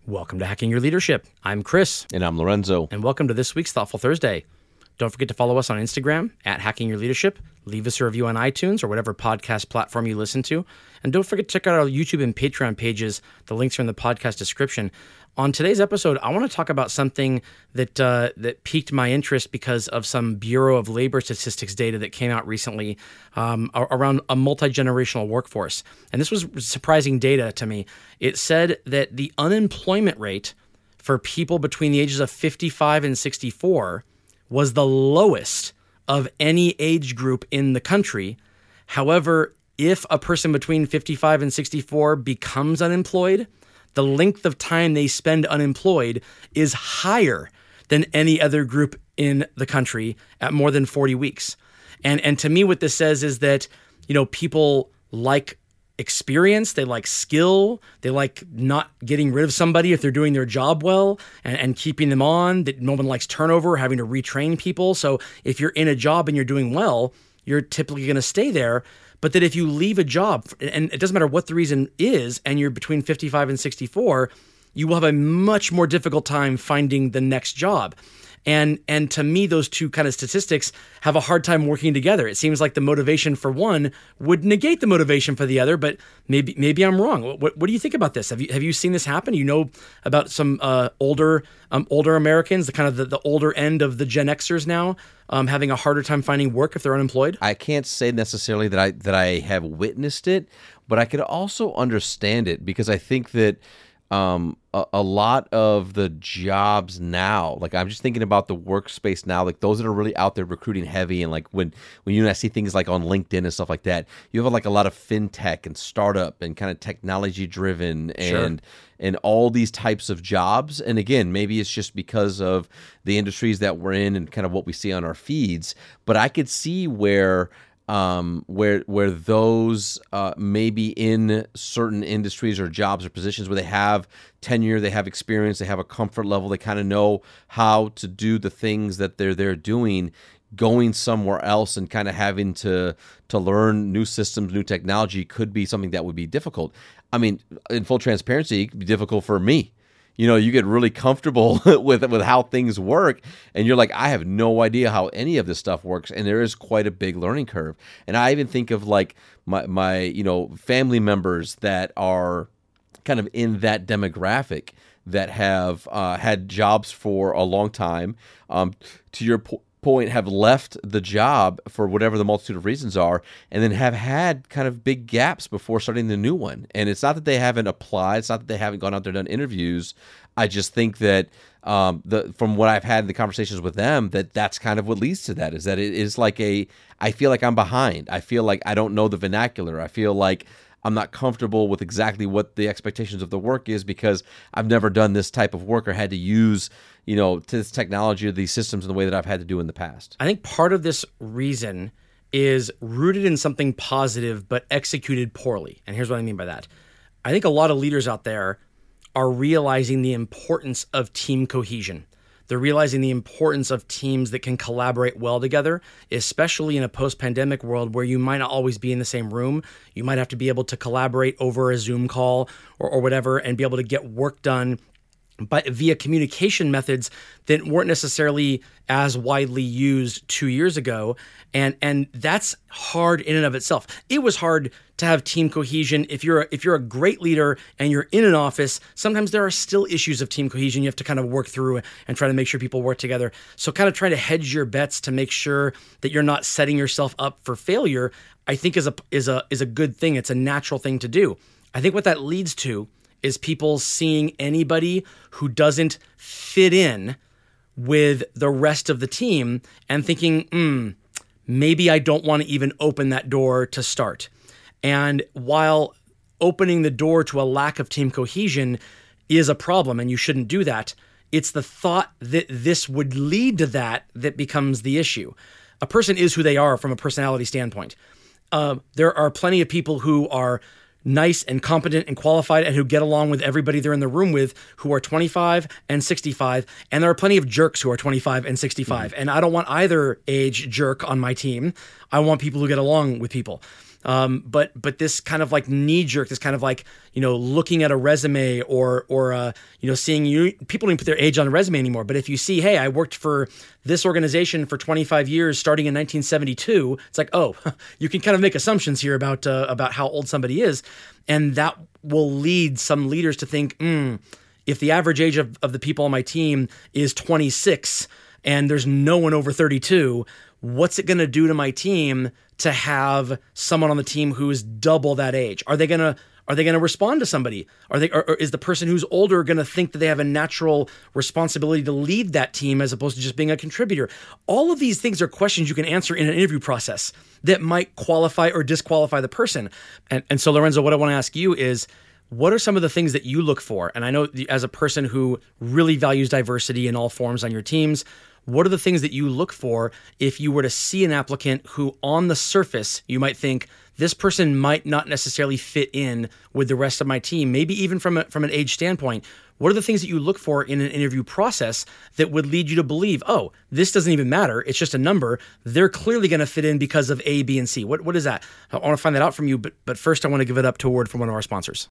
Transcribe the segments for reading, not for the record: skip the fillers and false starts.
Welcome to Hacking Your Leadership. I'm Chris. And I'm Lorenzo. And welcome to this week's Thoughtful Thursday. Don't forget to follow us on Instagram at Hacking Your Leadership. Leave us a review on iTunes or whatever podcast platform you listen to. And don't forget to check out our YouTube and Patreon pages. The links are in the podcast description. On today's episode, I want to talk about something that piqued my interest because of some Bureau of Labor Statistics data that came out recently around a multi-generational workforce. And this was surprising data to me. It said that the unemployment rate for people between the ages of 55 and 64 was the lowest of any age group in the country. However, if a person between 55 and 64 becomes unemployed, the length of time they spend unemployed is higher than any other group in the country at more than 40 weeks. And to me, what this says is that, people like experience, they like skill, they like not getting rid of somebody if they're doing their job well and keeping them on, that no one likes turnover, having to retrain people. So if you're in a job and you're doing well, you're typically going to stay there. But that if you leave a job, and it doesn't matter what the reason is, and you're between 55 and 64, you will have a much more difficult time finding the next job. And to me, those two kind of statistics have a hard time working together. It seems like the motivation for one would negate the motivation for the other, but maybe I'm wrong. What do you think about this? Have you seen this happen? You know about some older Americans, the older end of the Gen Xers now, having a harder time finding work if they're unemployed? I can't say necessarily that I have witnessed it, but I could also understand it because I think that a lot of the jobs now, like I'm just thinking about the workspace now, like those that are really out there recruiting heavy, and like when you and I see things like on LinkedIn and stuff like that, you have like a lot of fintech and startup and kind of technology driven and all these types of jobs. And again, maybe it's just because of the industries that we're in and kind of what we see on our feeds, but I could see where those maybe in certain industries or jobs or positions where they have tenure, they have experience, they have a comfort level, they kind of know how to do the things that they're doing, going somewhere else and kind of having to learn new systems, new technology could be something that would be difficult. I mean, in full transparency, it could be difficult for me. You get really comfortable with how things work, and you're like, I have no idea how any of this stuff works, and there is quite a big learning curve. And I even think of like my family members that are kind of in that demographic that have had jobs for a long time. To your point, have left the job for whatever the multitude of reasons are, and then have had kind of big gaps before starting the new one. And it's not that they haven't applied, it's not that they haven't gone out there and done interviews. I just think that from what I've had in the conversations with them, that's kind of what leads to that, is that it is like I feel like I'm behind. I feel like I don't know the vernacular. I feel like I'm not comfortable with exactly what the expectations of the work is because I've never done this type of work or had to use this technology or these systems in the way that I've had to do in the past. I think part of this reason is rooted in something positive but executed poorly. And here's what I mean by that. I think a lot of leaders out there are realizing the importance of team cohesion. They're realizing the importance of teams that can collaborate well together, especially in a post-pandemic world where you might not always be in the same room. You might have to be able to collaborate over a Zoom call or whatever and be able to get work done but via communication methods that weren't necessarily as widely used 2 years ago. And that's hard in and of itself. It was hard to have team cohesion. If you're a great leader and you're in an office, sometimes there are still issues of team cohesion you have to kind of work through and try to make sure people work together. So kind of trying to hedge your bets to make sure that you're not setting yourself up for failure, I think is a good thing. It's a natural thing to do. I think what that leads to is people seeing anybody who doesn't fit in with the rest of the team and thinking, maybe I don't want to even open that door to start. And while opening the door to a lack of team cohesion is a problem and you shouldn't do that, it's the thought that this would lead to that becomes the issue. A person is who they are from a personality standpoint. There are plenty of people who are nice and competent and qualified and who get along with everybody they're in the room with who are 25 and 65. And there are plenty of jerks who are 25 and 65. And I don't want either age jerk on my team. I want people who get along with people. But this kind of like knee jerk, this kind of like, looking at a resume or seeing people don't even put their age on a resume anymore. But if you see, hey, I worked for this organization for 25 years, starting in 1972, it's like, oh, you can kind of make assumptions here about how old somebody is. And that will lead some leaders to think, if the average age of the people on my team is 26 and there's no one over 32, what's it going to do to my team to have someone on the team who is double that age? Are they going to respond to somebody? Or is the person who's older going to think that they have a natural responsibility to lead that team as opposed to just being a contributor? All of these things are questions you can answer in an interview process that might qualify or disqualify the person. And so, Lorenzo, what I want to ask you is, what are some of the things that you look for? And I know as a person who really values diversity in all forms on your teams, what are the things that you look for if you were to see an applicant who on the surface you might think this person might not necessarily fit in with the rest of my team, maybe even from an age standpoint? What are the things that you look for in an interview process that would lead you to believe, oh, this doesn't even matter, it's just a number, they're clearly going to fit in because of A, B, and C? What is that? I want to find that out from you, but first I want to give it up to a word from one of our sponsors.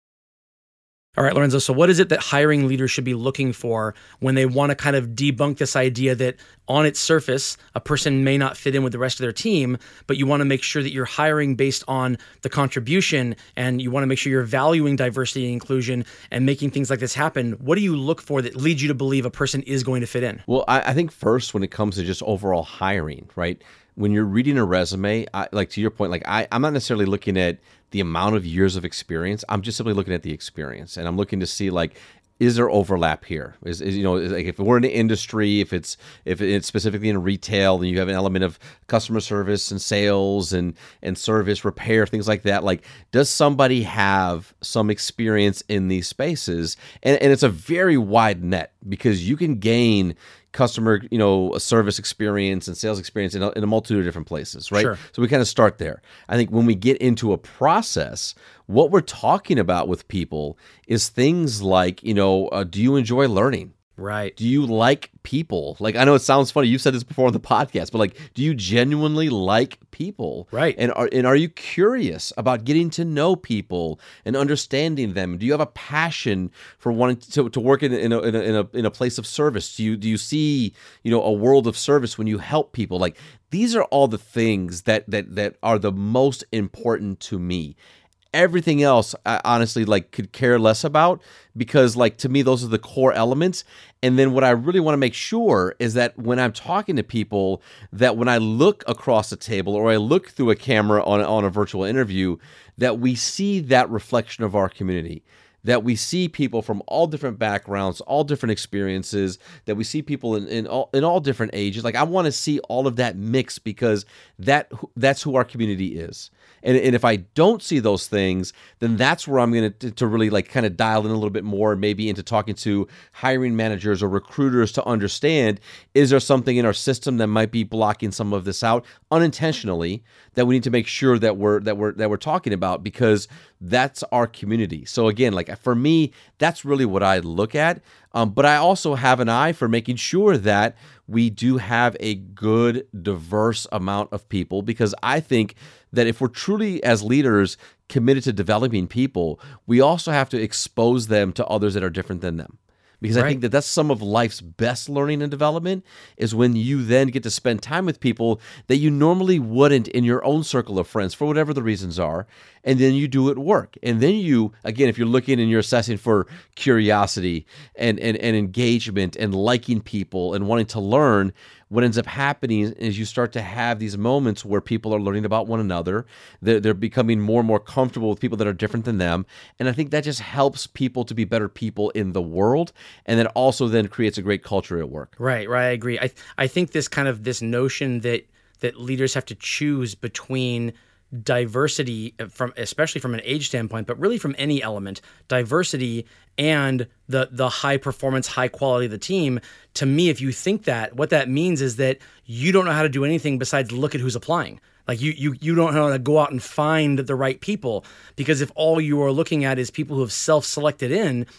All right, Lorenzo, so what is it that hiring leaders should be looking for when they want to kind of debunk this idea that on its surface, a person may not fit in with the rest of their team, but you want to make sure that you're hiring based on the contribution and you want to make sure you're valuing diversity and inclusion and making things like this happen? What do you look for that leads you to believe a person is going to fit in? Well, I think first when it comes to just overall hiring, right? When you're reading a resume, like to your point, like I'm not necessarily looking at the amount of years of experience. I'm just simply looking at the experience, and I'm looking to see like, is there overlap here? Is like if we're in the industry, if it's specifically in retail, then you have an element of customer service and sales and service repair, things like that. Like, does somebody have some experience in these spaces? And it's a very wide net because you can gain customer, service experience and sales experience in a multitude of different places, right? Sure. So we kind of start there. I think when we get into a process, what we're talking about with people is things like, do you enjoy learning? Right. Do you like people? Like, I know it sounds funny. You've said this before on the podcast, but like, do you genuinely like people? Right. And are you curious about getting to know people and understanding them? Do you have a passion for wanting to work in a place of service? Do you see, a world of service when you help people? Like, these are all the things that are the most important to me. Everything else, I honestly could care less about because to me, those are the core elements. And then what I really want to make sure is that when I'm talking to people, that when I look across the table or I look through a camera on a virtual interview, that we see that reflection of our community. That we see people from all different backgrounds, all different experiences, that we see people in all different ages. Like, I want to see all of that mix because that's who our community is. And if I don't see those things, then that's where I'm going to really kind of dial in a little bit more, maybe into talking to hiring managers or recruiters to understand, is there something in our system that might be blocking some of this out unintentionally that we need to make sure that we're talking about, because that's our community. So again, for me, that's really what I look at. But I also have an eye for making sure that we do have a good, diverse amount of people, because I think that if we're truly, as leaders, committed to developing people, we also have to expose them to others that are different than them. Because I think that that's some of life's best learning and development, is when you then get to spend time with people that you normally wouldn't in your own circle of friends for whatever the reasons are. And then you do it work. And then you, again, if you're looking and you're assessing for curiosity and engagement and liking people and wanting to learn, what ends up happening is you start to have these moments where people are learning about one another. They're becoming more and more comfortable with people that are different than them. And I think that just helps people to be better people in the world. And that also then creates a great culture at work. Right. I agree. I think this notion that leaders have to choose between diversity, especially from an age standpoint, but really from any element, diversity and the high performance, high quality of the team. To me, if you think that, what that means is that you don't know how to do anything besides look at who's applying. Like you don't know how to go out and find the right people, because if all you are looking at is people who have self-selected in,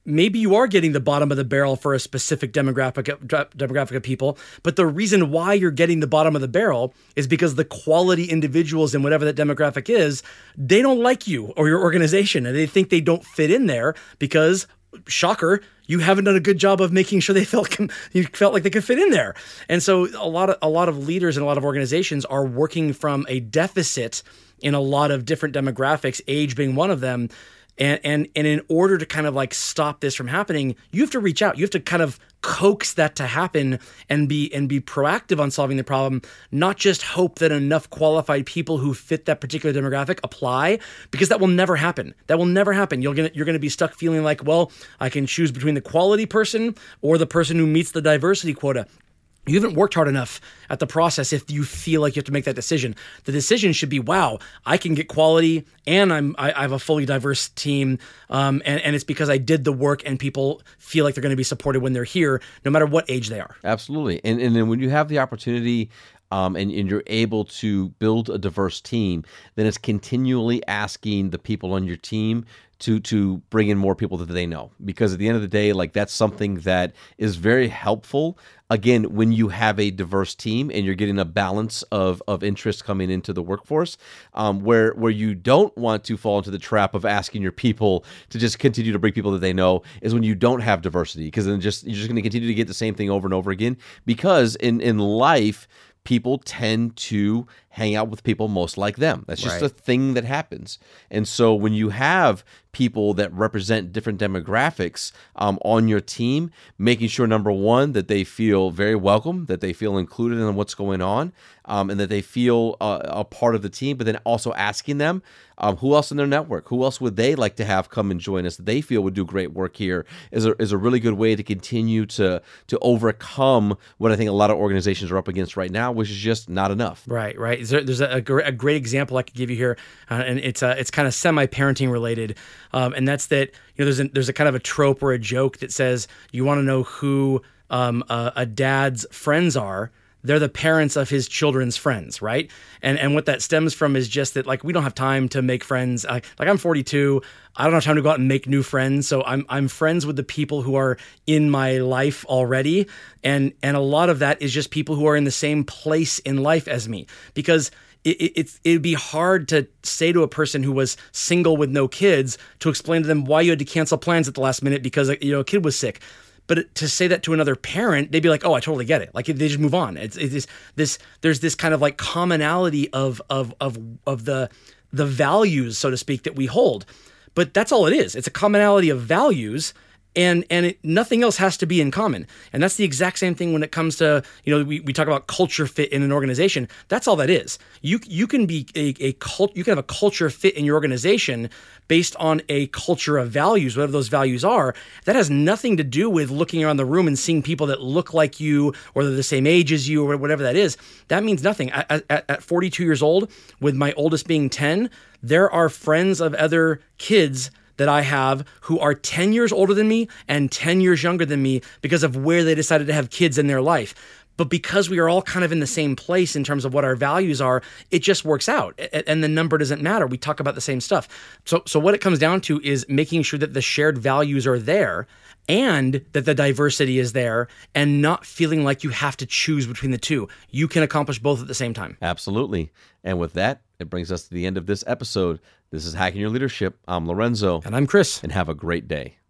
maybe you are getting the bottom of the barrel for a specific demographic of people, but the reason why you're getting the bottom of the barrel is because the quality individuals in whatever that demographic is, they don't like you or your organization, and they think they don't fit in there because, shocker, you haven't done a good job of making sure they felt like they could fit in there. And so a lot of leaders and a lot of organizations are working from a deficit in a lot of different demographics, age being one of them. And in order to kind of like stop this from happening, you have to reach out. You have to kind of coax that to happen and be proactive on solving the problem, not just hope that enough qualified people who fit that particular demographic apply, because that will never happen. That will never happen. You're going to be stuck feeling like, well, I can choose between the quality person or the person who meets the diversity quota. You haven't worked hard enough at the process if you feel like you have to make that decision. The decision should be, wow, I can get quality and I have a fully diverse team. And it's because I did the work and people feel like they're going to be supported when they're here, no matter what age they are. Absolutely. And then when you have the opportunity and you're able to build a diverse team, then it's continually asking the people on your team to bring in more people that they know. Because at the end of the day, like, that's something that is very helpful. Again, when you have a diverse team and you're getting a balance of interest coming into the workforce, where you don't want to fall into the trap of asking your people to just continue to bring people that they know is when you don't have diversity, because then you're just going to continue to get the same thing over and over again. Because in life, people tend to hang out with people most like them. That's just a thing that happens. And so when you have people that represent different demographics on your team, making sure, number one, that they feel very welcome, that they feel included in what's going on, and that they feel a part of the team, but then also asking them who else in their network, who else would they like to have come and join us that they feel would do great work here, is a really good way to continue to overcome what I think a lot of organizations are up against right now, which is just not enough. Right. There's a great example I could give you here, and it's kind of semi-parenting related, and that's that, there's a kind of a trope or a joke that says you want to know who a dad's friends are. They're the parents of his children's friends, right? And what that stems from is just that, like, we don't have time to make friends. Like, I'm 42. I don't have time to go out and make new friends. So I'm friends with the people who are in my life already. And a lot of that is just people who are in the same place in life as me. Because it'd be hard to say to a person who was single with no kids to explain to them why you had to cancel plans at the last minute because a kid was sick. But to say that to another parent, they'd be like, "Oh, I totally get it." Like, they just move on. There's this kind of like commonality of the values, so to speak, that we hold. But that's all it is. It's a commonality of values, and nothing else has to be in common. And that's the exact same thing when it comes to, we talk about culture fit in an organization. That's all that is. You can be you can have a culture fit in your organization based on a culture of values, whatever those values are. That has nothing to do with looking around the room and seeing people that look like you or they're the same age as you or whatever that is. That means nothing. At 42 years old, with my oldest being 10, there are friends of other kids that I have who are 10 years older than me and 10 years younger than me because of where they decided to have kids in their life. But because we are all kind of in the same place in terms of what our values are, it just works out. And the number doesn't matter. We talk about the same stuff. So what it comes down to is making sure that the shared values are there and that the diversity is there, and not feeling like you have to choose between the two. You can accomplish both at the same time. Absolutely. And with that, it brings us to the end of this episode. This is Hacking Your Leadership. I'm Lorenzo. And I'm Chris. And have a great day.